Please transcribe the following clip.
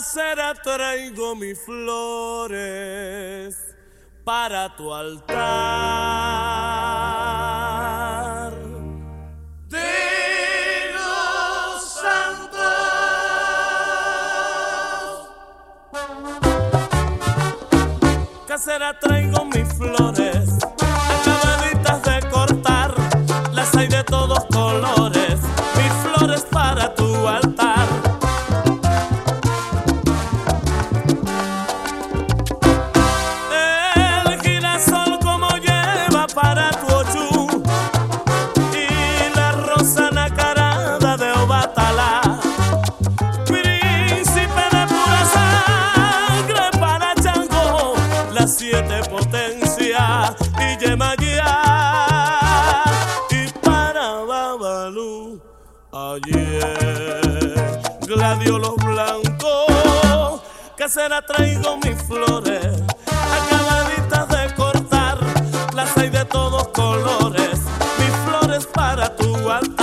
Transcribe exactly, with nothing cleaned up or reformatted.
Casera, traigo mis flores para tu altar. De los santos. Casera, traigo mis flores acabaditas de cortar, las hay de todos colores, mis flores para tu altar. Para tu ochú y la rosa nacarada de Obatalá, príncipe de pura sangre para Chango, las siete potencias y Yemayá, y para Babalú ayer gladiolos blancos. Casera, traigo mis flores acabaditas de cortar, las hay de todos colores, mis flores para tu altar.